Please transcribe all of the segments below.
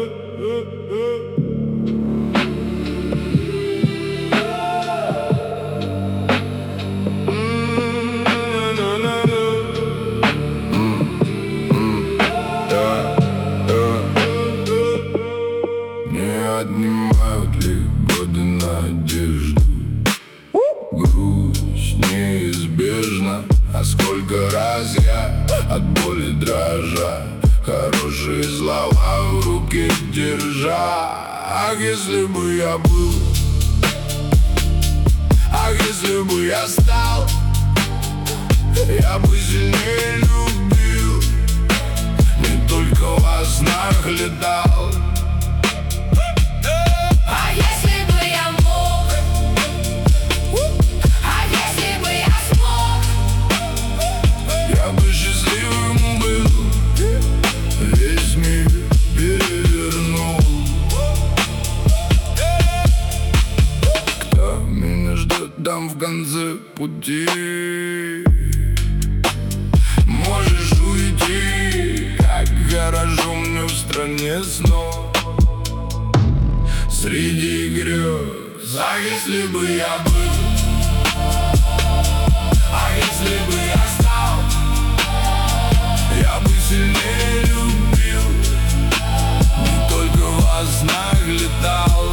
Не отнимают ли годы надежду? Грусть неизбежна. А сколько раз я от боли дрожа хорошие слова в руке держа. Ах, если бы я был, ах, если бы я стал, я бы сильнее любил, не только во снах летал. А если бы я мог, а если бы я смог, я бы счастливым был, весь мир перевернул. Кто меня ждет там в конце пути? Можешь уйти, как хорошо мне в стране снов, среди грез. А если бы я был, а если бы я стал, я бы сильнее любил, не только во снах летал.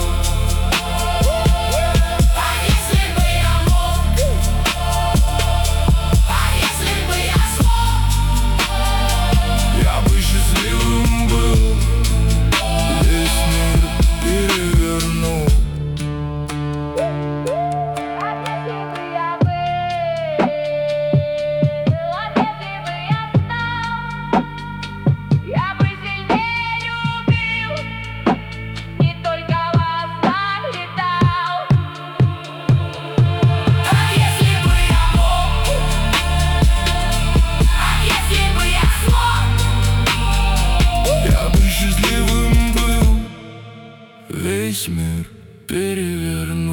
а если бы я мог, а если бы я смог, Я бы счастливым был, весь мир перевернул. а если бы я был, а если бы я стал, я бы сильнее любил, не только во снах летал. А если бы я мог, а если бы я смог, Я бы счастливым был, весь мир перевернул.